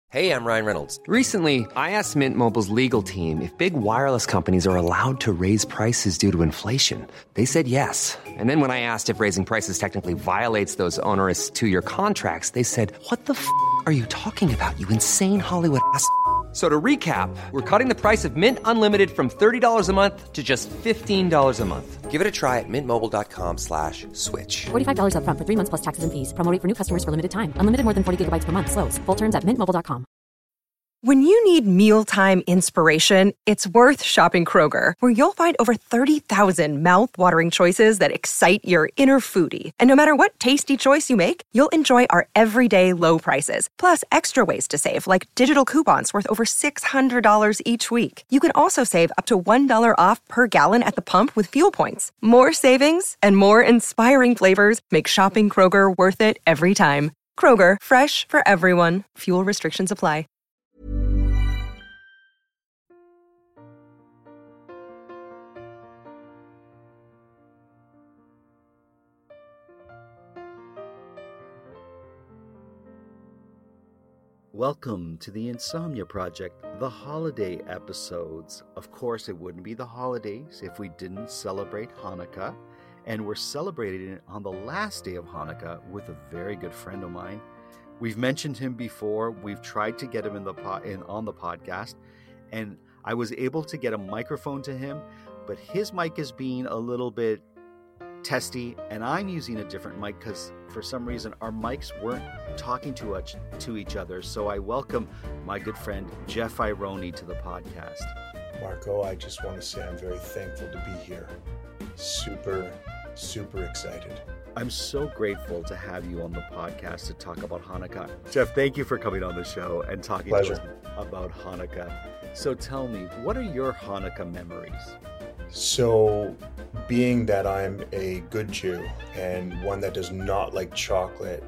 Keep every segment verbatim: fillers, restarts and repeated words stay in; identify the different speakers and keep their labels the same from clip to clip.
Speaker 1: Hey, I'm Ryan Reynolds.
Speaker 2: Recently, I asked Mint Mobile's legal team if big wireless companies are allowed to raise prices due to inflation. They said yes. And then when I asked if raising prices technically violates those onerous two-year contracts, they said, "What the f*** are you talking about, you insane Hollywood ass?" So to recap, we're cutting the price of Mint Unlimited from thirty dollars a month to just fifteen dollars a month.
Speaker 1: Give it a try at mintmobile.com slash switch.
Speaker 3: forty-five dollars up front for three months plus taxes and fees. Promo rate for new customers for limited time. Unlimited more than forty gigabytes per month. Slows full terms at mint mobile dot com.
Speaker 4: When you need mealtime inspiration, it's worth shopping Kroger, where you'll find over thirty thousand mouth-watering choices that excite your inner foodie. And no matter what tasty choice you make, you'll enjoy our everyday low prices, plus extra ways to save, like digital coupons worth over six hundred dollars each week. You can also save up to one dollar off per gallon at the pump with fuel points. More savings and more inspiring flavors make shopping Kroger worth it every time. Kroger, fresh for everyone. Fuel restrictions apply.
Speaker 5: Welcome to the Insomnia Project, the holiday episodes. Of course, it wouldn't be the holidays if we didn't celebrate Hanukkah, and we're celebrating it on the last day of Hanukkah with a very good friend of mine. We've mentioned him before. We've tried to get him in the po- in, on the podcast, and I was able to get a microphone to him, but his mic is being a little bit testy, and I'm using a different mic because for some reason our mics weren't talking to, us, to each other. So I welcome my good friend Jeff Ironi to the podcast.
Speaker 6: Marco, I just want to say I'm very thankful to be here. Super, super excited.
Speaker 5: I'm so grateful to have you on the podcast to talk about Hanukkah. Jeff, thank you for coming on the show and talking
Speaker 6: Pleasure.
Speaker 5: to us about Hanukkah. So tell me, what are your Hanukkah memories?
Speaker 6: So, being that I'm a good Jew and one that does not like chocolate,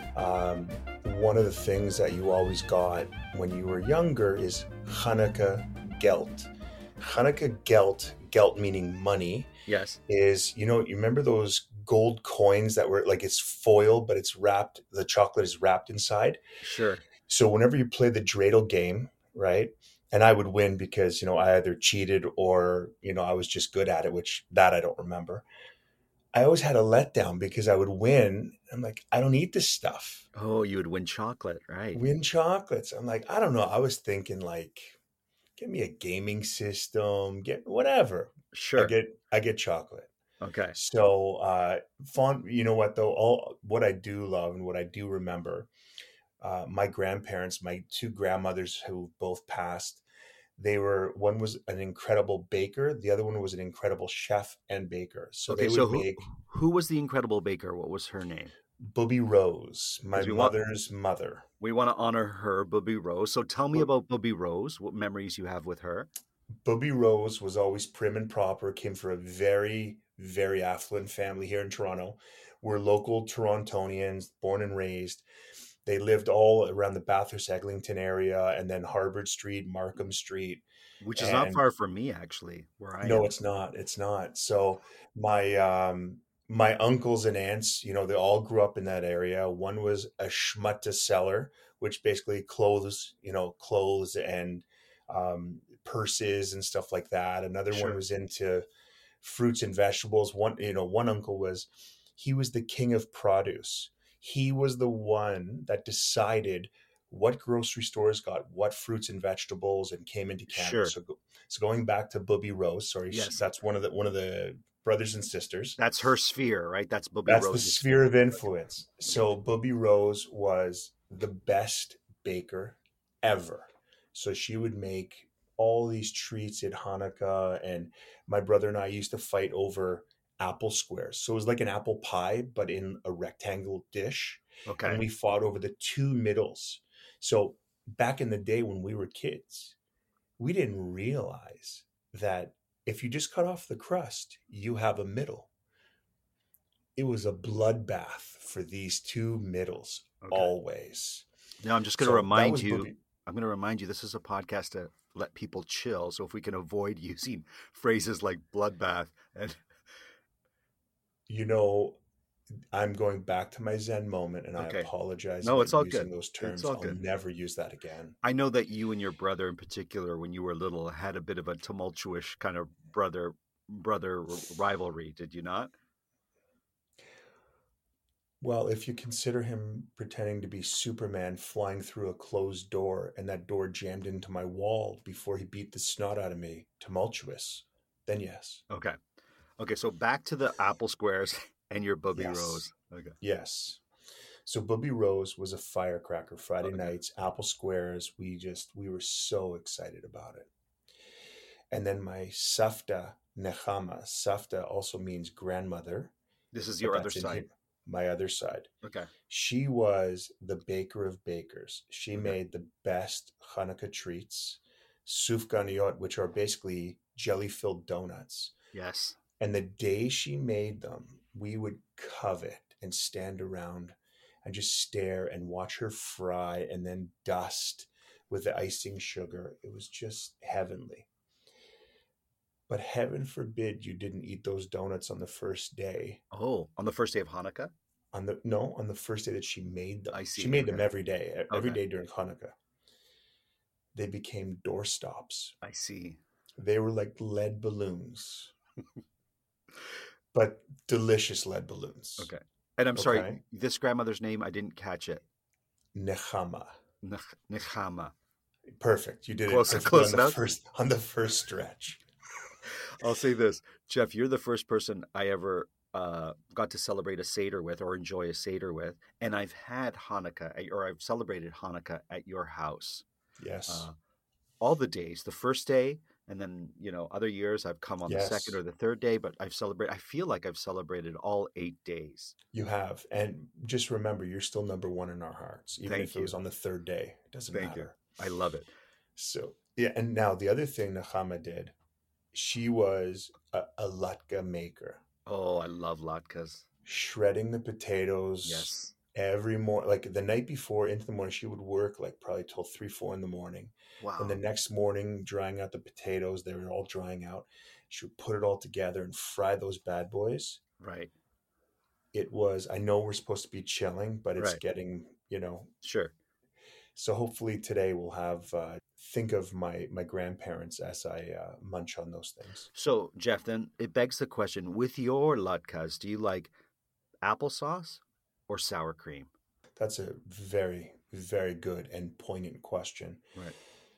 Speaker 6: um, one of the things that you always got when you were younger is Hanukkah Gelt. Hanukkah Gelt, Gelt meaning money,
Speaker 5: Yes.
Speaker 6: is, you know, you remember those gold coins that were like it's foil, but it's wrapped, the chocolate is wrapped inside?
Speaker 5: Sure.
Speaker 6: So whenever you play the dreidel game, right? And I would win because, you know, I either cheated or, you know, I was just good at it, which that I don't remember. I always had a letdown because I would win. I'm like, I don't eat this stuff.
Speaker 5: Oh, you would win chocolate, right?
Speaker 6: Win chocolates. I'm like, I don't know. I was thinking like, get me a gaming system, get whatever.
Speaker 5: Sure.
Speaker 6: I get, I get chocolate.
Speaker 5: Okay.
Speaker 6: So, uh, fun, you know what though, all what I do love and what I do remember, uh, my grandparents, my two grandmothers who both passed, they were, one was an incredible baker. The other one was an incredible chef and baker. So
Speaker 5: Okay,
Speaker 6: they would
Speaker 5: so who,
Speaker 6: make
Speaker 5: who was the incredible baker? What was her name?
Speaker 6: Bubby Rose, my
Speaker 5: 'Cause we want-
Speaker 6: mother's mother.
Speaker 5: We want to honor her, Bubby Rose. So tell me about Bubby Rose, what memories you have with her.
Speaker 6: Bubby Rose was always prim and proper, came from a very, very affluent family here in Toronto. We're local Torontonians, born and raised. They lived all around the Bathurst Eglinton area and then Harvard Street, Markham Street.
Speaker 5: Which is not
Speaker 6: And-
Speaker 5: far from me, actually, where I
Speaker 6: No,
Speaker 5: am.
Speaker 6: it's not. It's not. So my um my uncles and aunts, you know, they all grew up in that area. One was a schmutta seller, which basically clothes, you know, clothes and um, purses and stuff like that. Another
Speaker 5: Sure.
Speaker 6: one was into fruits and vegetables. One, you know, one uncle was, he was the king of produce. He was the one that decided what grocery stores got what fruits and vegetables and came into Canada.
Speaker 5: Sure.
Speaker 6: So, go- so going back to Bubby Rose, sorry,
Speaker 5: Yes.
Speaker 6: that's one of the one of the brothers and sisters.
Speaker 5: That's her sphere, right? That's Bubby
Speaker 6: That's the
Speaker 5: Rose's
Speaker 6: sphere of influence. So Bubby Rose was the best baker ever. So she would make all these treats at Hanukkah, and my brother and I used to fight over apple squares. So it was like an apple pie, but in a rectangle dish.
Speaker 5: Okay.
Speaker 6: And we fought over the two middles. So back in the day when we were kids, we didn't realize that if you just cut off the crust, you have a middle. It was a bloodbath for these two middles,
Speaker 5: Okay.
Speaker 6: always.
Speaker 5: Now I'm just going to
Speaker 6: So that
Speaker 5: remind
Speaker 6: was
Speaker 5: you.
Speaker 6: Bubby-
Speaker 5: I'm going to remind you. This is a podcast to let people chill. So if we can avoid using phrases like bloodbath and
Speaker 6: You know, I'm going back to my Zen moment, and
Speaker 5: Okay.
Speaker 6: I apologize
Speaker 5: No,
Speaker 6: about
Speaker 5: it's all
Speaker 6: using
Speaker 5: good.
Speaker 6: those
Speaker 5: It's
Speaker 6: terms.
Speaker 5: all
Speaker 6: I'll
Speaker 5: good.
Speaker 6: never use that again.
Speaker 5: I know that you and your brother in particular, when you were little, had a bit of a tumultuous kind of brother brother rivalry, did you not?
Speaker 6: Well, if you consider him pretending to be Superman flying through a closed door and that door jammed into my wall before he beat the snot out of me, tumultuous, then yes.
Speaker 5: Okay. Okay, so back to the apple squares and your Bubby
Speaker 6: Yes.
Speaker 5: Rose. Okay.
Speaker 6: Yes. So Bubby Rose was a firecracker. Friday
Speaker 5: Okay.
Speaker 6: nights, apple squares. We just, we were so excited about it. And then my Safta Nechama. Safta also means grandmother.
Speaker 5: This is
Speaker 6: but
Speaker 5: your other
Speaker 6: that's in
Speaker 5: side.
Speaker 6: Hebrew. My other side.
Speaker 5: Okay.
Speaker 6: She was the baker of bakers. She
Speaker 5: Okay.
Speaker 6: made the best Hanukkah treats, sufganiyot, which are basically jelly-filled donuts.
Speaker 5: Yes.
Speaker 6: And the day she made them, we would covet and stand around and just stare and watch her fry and then dust with the icing sugar. It was just heavenly. But heaven forbid you didn't eat those donuts on the first day.
Speaker 5: Oh, on the first day of Hanukkah?
Speaker 6: On the no, on the first day that she made them.
Speaker 5: I see,
Speaker 6: She made them
Speaker 5: okay.
Speaker 6: every day, every
Speaker 5: Okay.
Speaker 6: day during Hanukkah. They became doorstops.
Speaker 5: I see.
Speaker 6: They were like lead balloons, but delicious lead balloons.
Speaker 5: Okay. And I'm sorry,
Speaker 6: Okay.
Speaker 5: this grandmother's name, I didn't catch it.
Speaker 6: Nechama.
Speaker 5: Nech- Nechama.
Speaker 6: Perfect. You did
Speaker 5: Close-
Speaker 6: it perfectly
Speaker 5: close
Speaker 6: on the
Speaker 5: enough.
Speaker 6: first on the first stretch.
Speaker 5: I'll say this, Jeff, you're the first person I ever uh, got to celebrate a Seder with or enjoy a Seder with. And I've had Hanukkah, at- or I've celebrated Hanukkah at your house.
Speaker 6: Yes.
Speaker 5: Uh, all the days, the first day, and then, you know, other years I've come on
Speaker 6: Yes.
Speaker 5: the second or the third day, but I've celebrated, I feel like I've celebrated all eight days.
Speaker 6: You have. And just remember, you're still number one in our hearts, even
Speaker 5: Thank
Speaker 6: if it was
Speaker 5: you.
Speaker 6: on the third day. It doesn't
Speaker 5: Thank you.
Speaker 6: matter.
Speaker 5: I love it.
Speaker 6: So, yeah. And now the other thing Nechama did, she was a, a latke maker,
Speaker 5: Oh, I love latkes.
Speaker 6: shredding the potatoes
Speaker 5: Yes.
Speaker 6: every morning. Like the night before into the morning, she would work like probably till three, four in the morning.
Speaker 5: Wow.
Speaker 6: And the next morning, drying out the potatoes, they were all drying out. She would put it all together and fry those bad boys.
Speaker 5: Right.
Speaker 6: It was, I know we're supposed to be chilling, but it's
Speaker 5: Right.
Speaker 6: getting, you know,
Speaker 5: Sure.
Speaker 6: so hopefully today we'll have, uh, think of my, my grandparents as I uh, munch on those things.
Speaker 5: So, Jeff, then it begs the question, with your latkes, do you like applesauce or sour cream?
Speaker 6: That's a very, very good and poignant question.
Speaker 5: Right.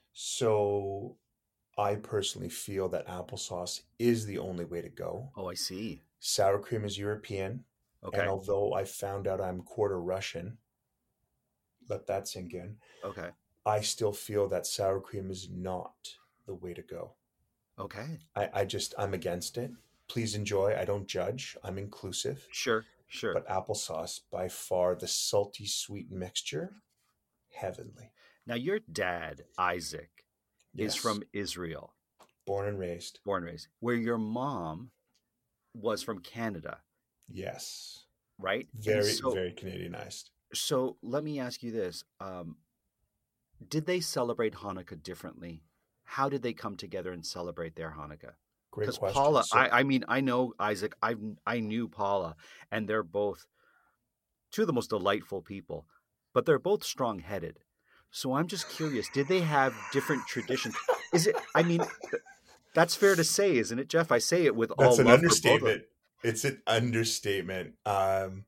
Speaker 6: So I personally feel that applesauce is the only way to go.
Speaker 5: Oh, I see.
Speaker 6: Sour cream is European.
Speaker 5: Okay.
Speaker 6: And although I found out I'm quarter Russian, let that sink in,
Speaker 5: Okay.
Speaker 6: I still feel that sour cream is not the way to go.
Speaker 5: Okay.
Speaker 6: I, I just, I'm against it. Please enjoy. I don't judge. I'm inclusive.
Speaker 5: Sure. Sure.
Speaker 6: But applesauce, by far the salty sweet mixture, heavenly.
Speaker 5: Now, your dad, Isaac, is
Speaker 6: Yes.
Speaker 5: from Israel,
Speaker 6: Born and raised.
Speaker 5: born and raised, where your mom was from Canada,
Speaker 6: Yes.
Speaker 5: right? And
Speaker 6: Very,
Speaker 5: so,
Speaker 6: very Canadianized.
Speaker 5: So let me ask you this. Um, did they celebrate Hanukkah differently? How did they come together and celebrate their Hanukkah?
Speaker 6: Great
Speaker 5: Because
Speaker 6: question.
Speaker 5: Paula,
Speaker 6: So-
Speaker 5: I, I mean, I know Isaac, I I knew Paula, and they're both two of the most delightful people, but they're both strong-headed. So I'm just curious, did they have different traditions? Is it, I mean, th- that's fair to say, isn't it, Jeff? I say it with all
Speaker 6: That's an
Speaker 5: love for both of them.
Speaker 6: understatement. It's an understatement. Um,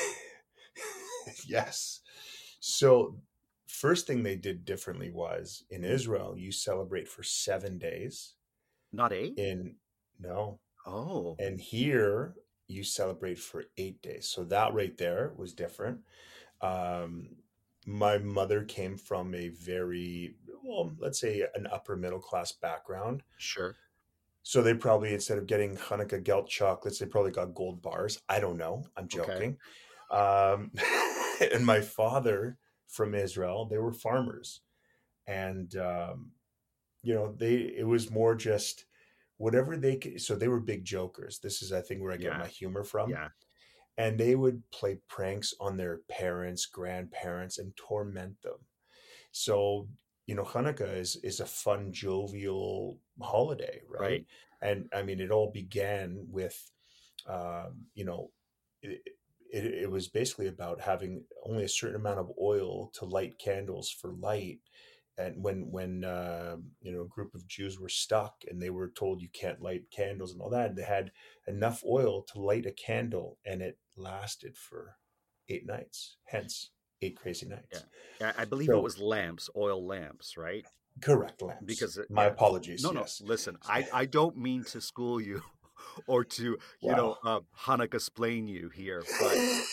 Speaker 6: yes. So, first thing they did differently was in Israel, you celebrate for seven days.
Speaker 5: Not eight?
Speaker 6: In no,
Speaker 5: Oh,
Speaker 6: and here you celebrate for eight days. So that right there was different. Um, my mother came from a very, well, let's say an upper middle class background.
Speaker 5: sure.
Speaker 6: So they probably, instead of getting Hanukkah Gelt chocolates, they probably got gold bars. I don't know. I'm
Speaker 5: Okay.
Speaker 6: joking. Um, and my father from Israel, they were farmers. And, um, you know, they, it was more just whatever they could. So they were big jokers. This is, I think, where I get
Speaker 5: Yeah.
Speaker 6: my humor from.
Speaker 5: Yeah.
Speaker 6: And they would play pranks on their parents, grandparents, and torment them. So, you know, Hanukkah is is a fun, jovial holiday, right?
Speaker 5: Right.
Speaker 6: And I mean, it all began with, um, you know, it, it, it was basically about having only a certain amount of oil to light candles for light. And when when uh, you know, a group of Jews were stuck and they were told you can't light candles and all that, they had enough oil to light a candle, and it lasted for eight nights. Hence, eight crazy nights.
Speaker 5: Yeah, I I believe
Speaker 6: So-
Speaker 5: it was lamps, oil lamps, right?
Speaker 6: Correct, lamps.
Speaker 5: Because it-
Speaker 6: my
Speaker 5: yeah.
Speaker 6: apologies.
Speaker 5: No, no.
Speaker 6: yes.
Speaker 5: Listen, I, I don't mean to school you, or to you know uh, Hanukkah explain you here, but,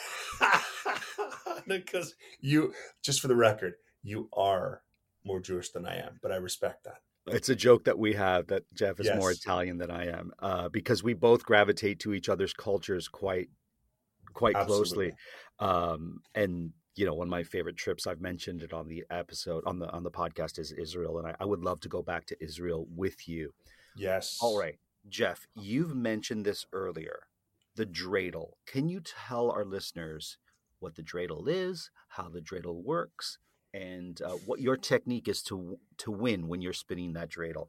Speaker 5: but
Speaker 6: Because you, just for the record, you are more Jewish than I am, but I respect that.
Speaker 5: it's a joke that we have that Jeff is more
Speaker 6: Yes.
Speaker 5: Italian than I am, uh, because we both gravitate to each other's cultures quite quite closely.
Speaker 6: Absolutely.
Speaker 5: Um, and you know, one of my favorite trips, I've mentioned it on the episode on the on the podcast, is Israel, and I, I would love to go back to Israel with you.
Speaker 6: Yes.
Speaker 5: All right, Jeff, you've mentioned this earlier, the dreidel. Can you tell our listeners what the dreidel is, how the dreidel works, and uh, what your technique is to to win when you're spinning that dreidel?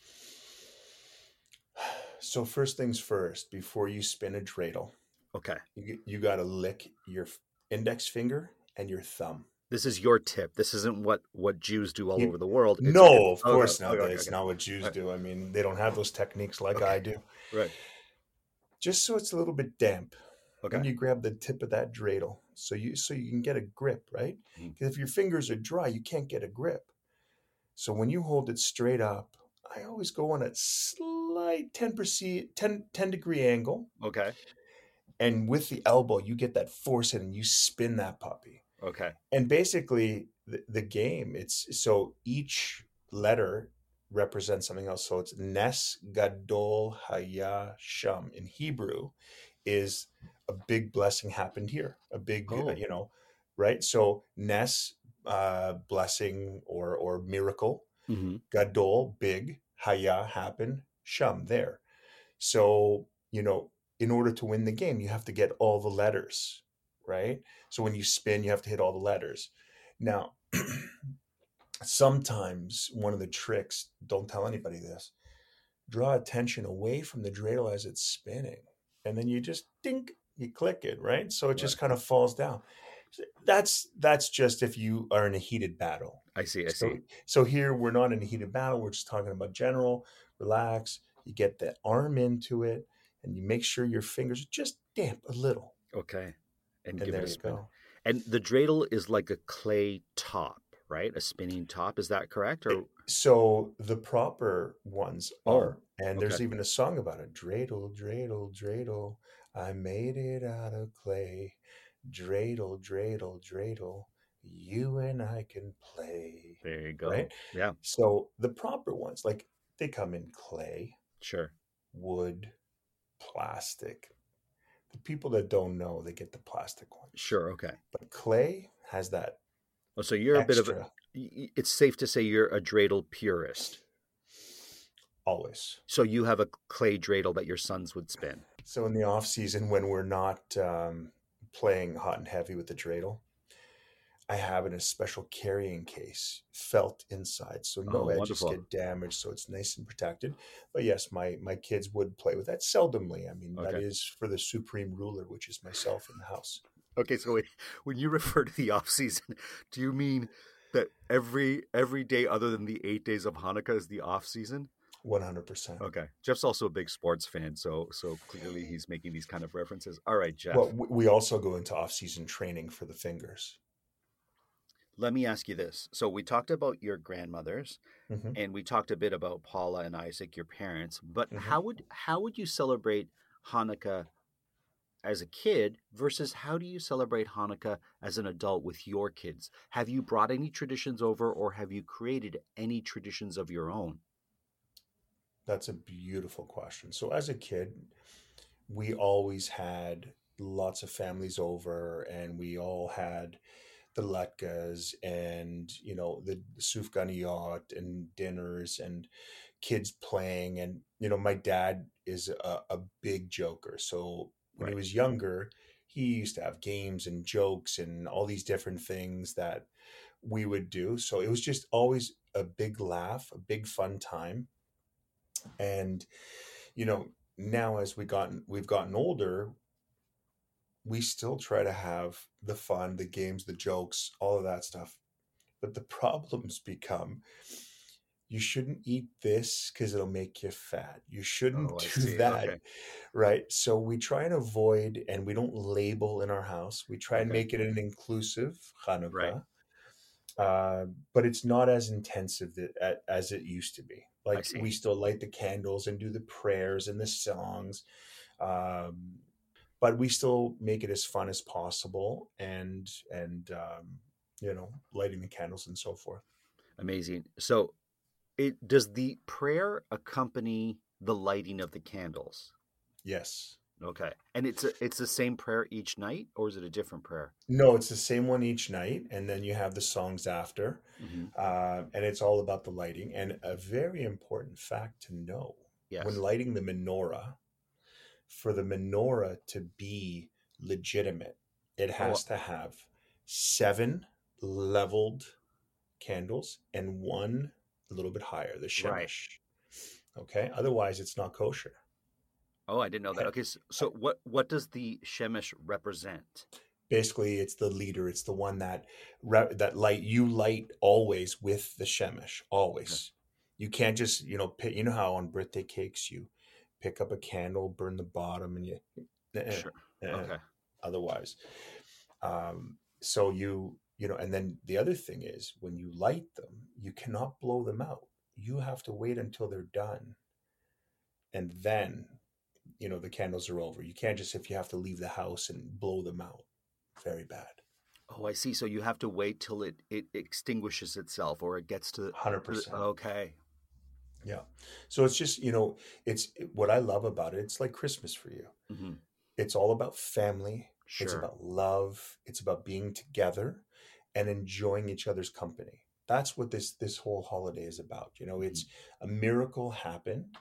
Speaker 6: So first things first, before you spin a dreidel,
Speaker 5: Okay,
Speaker 6: you, you got to lick your index finger and your thumb.
Speaker 5: this is your tip. This isn't what what Jews do all
Speaker 6: You-
Speaker 5: over the world. It's-
Speaker 6: no,
Speaker 5: it's-
Speaker 6: of
Speaker 5: okay,
Speaker 6: course
Speaker 5: okay,
Speaker 6: not.
Speaker 5: okay,
Speaker 6: It's
Speaker 5: okay.
Speaker 6: not what Jews
Speaker 5: Right.
Speaker 6: do. I mean, they don't have those techniques like
Speaker 5: Okay.
Speaker 6: I do.
Speaker 5: Right.
Speaker 6: Just so it's a little bit damp.
Speaker 5: Okay.
Speaker 6: When you grab the tip of that dreidel, so you so you can get a grip, right?
Speaker 5: Mhm.
Speaker 6: Because if your fingers are dry, you can't get a grip. So when you hold it straight up, I always go on a slight ten percent, ten, ten degree angle,
Speaker 5: Okay.
Speaker 6: and with the elbow, you get that force in and you spin that puppy.
Speaker 5: Okay.
Speaker 6: And basically, the, the game, it's so each letter represents something else. So it's Nes Gadol Haya Sham in Hebrew, is a big blessing happened here, a big,
Speaker 5: Oh.
Speaker 6: uh, you know, right? So Nes, uh, blessing or or miracle,
Speaker 5: Mm-hmm.
Speaker 6: Gadol, big, Haya, happen, Sham, there. So, you know, in order to win the game, you have to get all the letters, right? So when you spin, you have to hit all the letters. Now, sometimes one of the tricks, don't tell anybody this, draw attention away from the dreidel as it's spinning. And then you just dink, you click it, right? So it just kind of falls down. That's that's just if you are in a heated battle.
Speaker 5: I see. I
Speaker 6: So,
Speaker 5: see.
Speaker 6: so here we're not in a heated battle. We're just talking about general, relax. You get the arm into it and you make sure your fingers are just damp a little.
Speaker 5: Okay. And,
Speaker 6: And
Speaker 5: give
Speaker 6: there
Speaker 5: it a
Speaker 6: you
Speaker 5: spin.
Speaker 6: go.
Speaker 5: And the dreidel is like a clay top, right? A spinning top. Is that correct? Or
Speaker 6: So the proper ones
Speaker 5: Oh,
Speaker 6: are, and there's
Speaker 5: okay.
Speaker 6: even a song about it. Dreidel, dreidel, dreidel. I made it out of clay. Dreidel, dreidel, dreidel. You and I can play.
Speaker 5: there you go.
Speaker 6: Right?
Speaker 5: Yeah.
Speaker 6: So the proper ones, like they come in clay,
Speaker 5: Sure.
Speaker 6: wood, plastic. The people that don't know, they get the plastic ones.
Speaker 5: Sure. Okay.
Speaker 6: But clay has that
Speaker 5: Oh, so you're a bit of a.
Speaker 6: extra
Speaker 5: y- y- It's safe to say you're a dreidel purist.
Speaker 6: always.
Speaker 5: So you have a clay dreidel that your sons would spin.
Speaker 6: So in the off season, when we're not um, playing hot and heavy with the dreidel, I have it in a special carrying case, felt inside, so no
Speaker 5: Oh,
Speaker 6: edges
Speaker 5: wonderful.
Speaker 6: get damaged, so it's nice and protected. But yes, my my kids would play with that seldomly. I mean, that
Speaker 5: Okay.
Speaker 6: is for the supreme ruler, which is myself in the house.
Speaker 5: Okay, so wait, when you refer to the off season, do you mean that every every day other than the eight days of Hanukkah is the off season?
Speaker 6: One hundred percent.
Speaker 5: Okay, Jeff's also a big sports fan, so so clearly he's making these kind of references. All right, Jeff,
Speaker 6: Well, we- we also go into off season training for the fingers.
Speaker 5: let me ask you this. So we talked about your grandmothers,
Speaker 6: Mhm.
Speaker 5: and we talked a bit about Paula and Isaac, your parents. But
Speaker 6: Mhm.
Speaker 5: how would how would you celebrate Hanukkah as a kid versus how do you celebrate Hanukkah as an adult with your kids? Have you brought any traditions over, or have you created any traditions of your own?
Speaker 6: That's a beautiful question. So as a kid, we always had lots of families over, and we all had the latkas and you know the, the sufganiyot and dinners and kids playing. And you know my dad is a, a big joker, so when he
Speaker 5: Right.
Speaker 6: was younger, he used to have games and jokes and all these different things that we would do. So it was just always a big laugh, a big fun time. And you know now as we gotten we've gotten older, we still try to have the fun, the games, the jokes, all of that stuff. But the problems become, you shouldn't eat this because it'll make you fat. You shouldn't
Speaker 5: Oh, I
Speaker 6: do
Speaker 5: see.
Speaker 6: that,
Speaker 5: Okay.
Speaker 6: right? So we try and avoid, and we don't label in our house. We try and
Speaker 5: Okay.
Speaker 6: make it an inclusive
Speaker 5: Right.
Speaker 6: Hanukkah, uh, but it's not as intensive that, as it used to be.
Speaker 5: I
Speaker 6: Like
Speaker 5: see.
Speaker 6: we still light the candles and do the prayers and the songs, um, but we still make it as fun as possible, and and um, you know, lighting the candles and so forth.
Speaker 5: Amazing. So, it does the prayer accompany the lighting of the candles?
Speaker 6: Yes.
Speaker 5: Okay. And it's a, it's the same prayer each night, or is it a different prayer?
Speaker 6: No, it's the same one each night, and then you have the songs after,
Speaker 5: Mm-hmm.
Speaker 6: uh, and it's all about the lighting. And a very important fact to know:
Speaker 5: Yes.
Speaker 6: when lighting the menorah, for the menorah to be legitimate, it has to have seven leveled candles and one a little bit higher, the shemesh.
Speaker 5: Right.
Speaker 6: Okay, otherwise it's not kosher.
Speaker 5: Oh, I didn't know that. Okay, so, so what what does the shemesh represent?
Speaker 6: Basically, it's the leader. It's the one that re- that light you light always with the shemesh. Always, okay. You can't just you know pick, you know how on birthday cakes you pick up a candle, burn the bottom, and you uh,
Speaker 5: Sure.
Speaker 6: uh,
Speaker 5: Okay.
Speaker 6: Otherwise, um, so you you know, and then the other thing is when you light them, you cannot blow them out. You have to wait until they're done, and then you know the candles are over. You can't just if you have to leave the house and blow them out. Very bad.
Speaker 5: Oh, I see. So you have to wait till it, it extinguishes itself or it gets to...
Speaker 6: one hundred percent.
Speaker 5: Okay.
Speaker 6: Yeah. So it's just, you know, it's what I love about it. It's like Christmas for you.
Speaker 5: Mm-hmm.
Speaker 6: It's all about family.
Speaker 5: Sure.
Speaker 6: It's about love. It's about being together and enjoying each other's company. That's what this, this whole holiday is about. You know, mm-hmm. It's a miracle happened.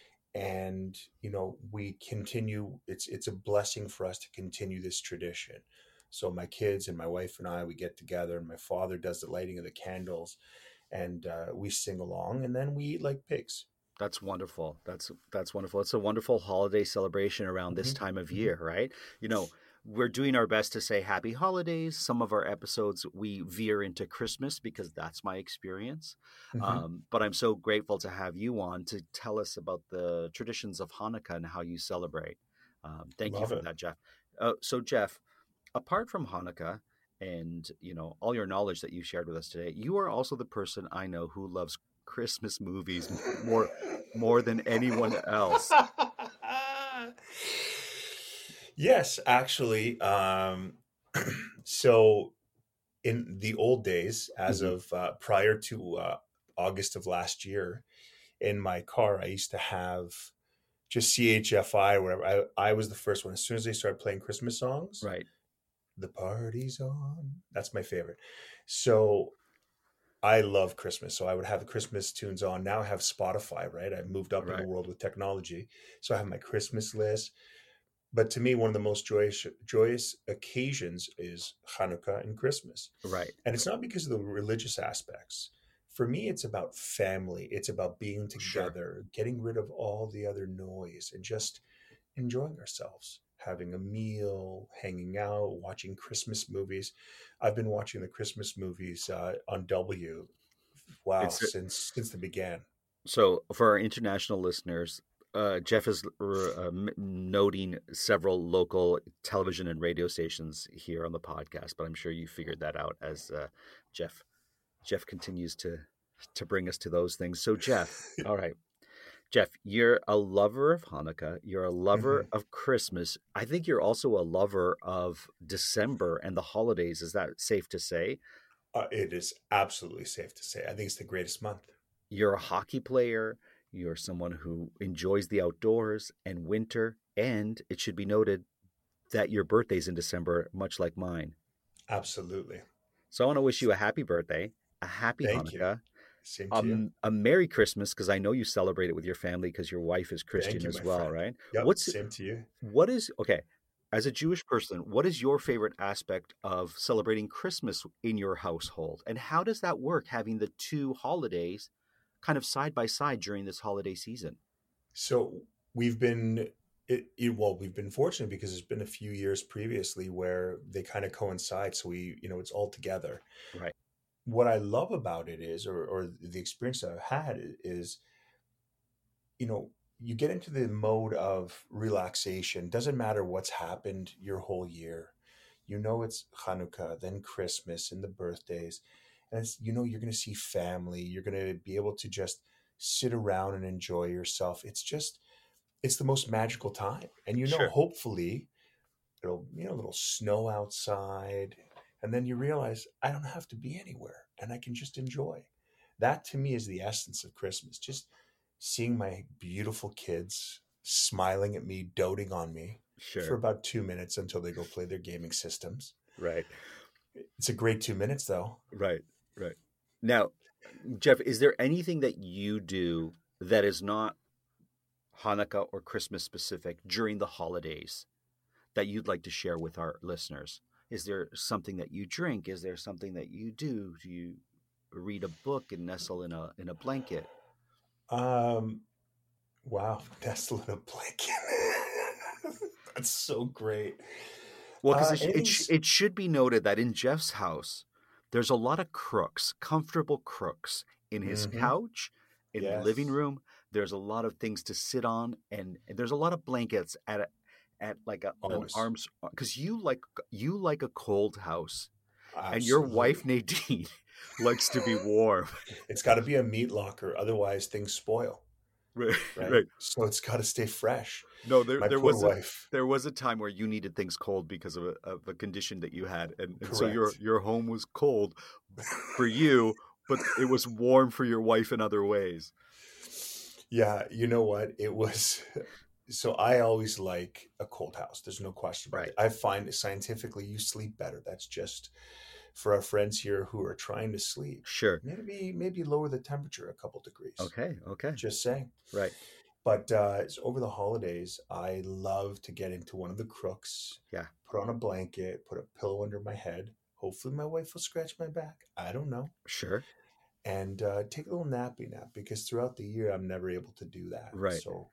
Speaker 6: And, you know, we continue, it's, it's a blessing for us to continue this tradition. So my kids and my wife and I, we get together and my father does the lighting of the candles and uh, we sing along and then we eat like pigs.
Speaker 5: That's wonderful. That's, that's wonderful. It's a wonderful holiday celebration around this mm-hmm. time of year, right? You know, we're doing our best to say happy holidays. Some of our episodes, we veer into Christmas because that's my experience. Mm-hmm. Um, but I'm so grateful to have you on to tell us about the traditions of Hanukkah and how you celebrate. Um, thank Love you for it. that, Jeff. Uh, so Jeff, apart from Hanukkah and, you know, all your knowledge that you shared with us today, you are also the person I know who loves Christmas movies more, more than anyone else.
Speaker 6: Yes, actually. Um, so in the old days, as mm-hmm. of uh, prior to uh, August of last year, in my car, I used to have just C H F I or whatever. I, I was the first one. As soon as they started playing Christmas songs,
Speaker 5: right?
Speaker 6: The party's on. That's my favorite. So I love Christmas. So I would have the Christmas tunes on. Now I have Spotify, right? I've moved up right. in the world with technology. So I have my Christmas list. But to me, one of the most joyous, joyous occasions is Hanukkah and Christmas.
Speaker 5: Right.
Speaker 6: And it's not because of the religious aspects. For me, it's about family. It's about being together, sure. getting rid of all the other noise and just enjoying ourselves, having a meal, hanging out, watching Christmas movies. I've been watching the Christmas movies uh, on W. Wow, it's, since since they began.
Speaker 5: So for our international listeners, Uh, Jeff is uh, noting several local television and radio stations here on the podcast, but I'm sure you figured that out as uh, Jeff Jeff continues to to bring us to those things. So Jeff, all right, Jeff, you're a lover of Hanukkah. You're a lover mm-hmm. of Christmas. I think you're also a lover of December and the holidays. Is that safe to say?
Speaker 6: Uh, it is absolutely safe to say. I think it's the greatest month.
Speaker 5: You're a hockey player. You're someone who enjoys the outdoors and winter, and it should be noted that your birthday's in December, much like mine.
Speaker 6: Absolutely.
Speaker 5: So I want to wish you a happy birthday, a happy
Speaker 6: Thank
Speaker 5: Hanukkah,
Speaker 6: you. Same to
Speaker 5: um,
Speaker 6: you.
Speaker 5: a Merry Christmas, because I know you celebrate it with your family because your wife is Christian
Speaker 6: you,
Speaker 5: as well,
Speaker 6: friend.
Speaker 5: right?
Speaker 6: Yep,
Speaker 5: What's
Speaker 6: same to you.
Speaker 5: What is, okay, as a Jewish person, what is your favorite aspect of celebrating Christmas in your household? And how does that work, having the two holidays kind of side by side during this holiday season?
Speaker 6: So we've been It, it well, we've been fortunate because there's been a few years previously where they kind of coincide. So we, you know, it's all together.
Speaker 5: Right.
Speaker 6: What I love about it is, or, or the experience that I've had is, you know, you get into the mode of relaxation. Doesn't matter what's happened your whole year. You know, it's Hanukkah, then Christmas and the birthdays. And it's, you know, you're going to see family. You're going to be able to just sit around and enjoy yourself. It's just, it's the most magical time. And, you know,
Speaker 5: Sure.
Speaker 6: hopefully it'll, you know, a little snow outside. And then you realize I don't have to be anywhere and I can just enjoy. That to me is the essence of Christmas. Just seeing my beautiful kids smiling at me, doting on me
Speaker 5: Sure.
Speaker 6: for about two minutes until they go play their gaming systems.
Speaker 5: Right.
Speaker 6: It's a great two minutes though.
Speaker 5: Right. Right. Now, Jeff, is there anything that you do that is not Hanukkah or Christmas specific during the holidays that you'd like to share with our listeners? Is there something that you drink? Is there something that you do? Do you read a book and nestle in a in a blanket?
Speaker 6: Um, wow, nestle in a blanket. That's so great.
Speaker 5: Well, because
Speaker 6: Uh,
Speaker 5: it, sh- it, sh-
Speaker 6: anything's-
Speaker 5: it should be noted that in Jeff's house, there's a lot of crooks, comfortable crooks in his
Speaker 6: Mhm.
Speaker 5: couch, in the living
Speaker 6: Yes.
Speaker 5: room. There's a lot of things to sit on, and, and there's a lot of blankets at a, at like a, an
Speaker 6: Always.
Speaker 5: arm's, because you like you like a cold house, and your
Speaker 6: Absolutely.
Speaker 5: wife Nadine likes to be warm.
Speaker 6: It's got to be a meat locker, otherwise things spoil.
Speaker 5: Right,
Speaker 6: Right.
Speaker 5: right.
Speaker 6: So it's got to stay fresh.
Speaker 5: No, there
Speaker 6: My
Speaker 5: there
Speaker 6: poor
Speaker 5: was a,
Speaker 6: wife.
Speaker 5: there was a time where you needed things cold because of a, of a condition that you had, and, and so your
Speaker 6: Correct.
Speaker 5: your home was cold for you, but it was warm for your wife in other ways.
Speaker 6: Yeah, you know what? It was so I always like a cold house. There's no question about
Speaker 5: Right.
Speaker 6: it. I find scientifically you sleep better. That's just for our friends here who are trying to sleep.
Speaker 5: Sure.
Speaker 6: Maybe maybe lower the temperature a couple degrees.
Speaker 5: Okay. Okay.
Speaker 6: Just saying.
Speaker 5: Right.
Speaker 6: But uh, it's over the holidays, I love to get into one of the crooks.
Speaker 5: Yeah.
Speaker 6: Put on a blanket, put a pillow under my head. Hopefully my wife will scratch my back. I don't know.
Speaker 5: Sure.
Speaker 6: And uh, take a little nappy nap because throughout the year I'm never able to do that.
Speaker 5: Right.
Speaker 6: So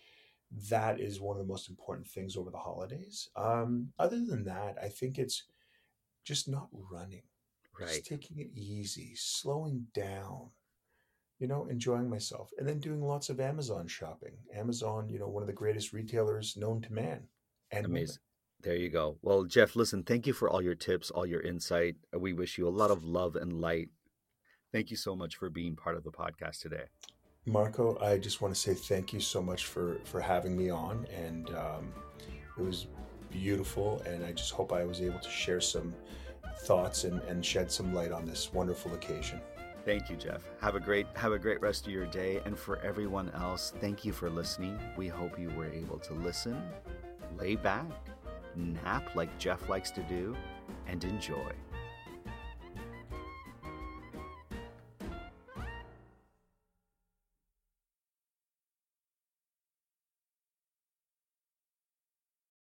Speaker 6: that is one of the most important things over the holidays. Um, other than that, I think it's just not running.
Speaker 5: Right.
Speaker 6: Just taking it easy, slowing down, you know, enjoying myself, and then doing lots of Amazon shopping. Amazon, you know, one of the greatest retailers known to man and woman.
Speaker 5: Amazing. There you go. Well, Jeff, listen, thank you for all your tips, all your insight. We wish you a lot of love and light. Thank you so much for being part of the podcast today.
Speaker 6: Marco, I just want to say thank you so much for, for having me on. And um, it was beautiful. And I just hope I was able to share some thoughts and, and shed some light on this wonderful occasion.
Speaker 5: Thank you, Jeff. Have a great have a great rest of your day. And for everyone else, thank you for listening. We hope you were able to listen, lay back, nap like Jeff likes to do, and enjoy.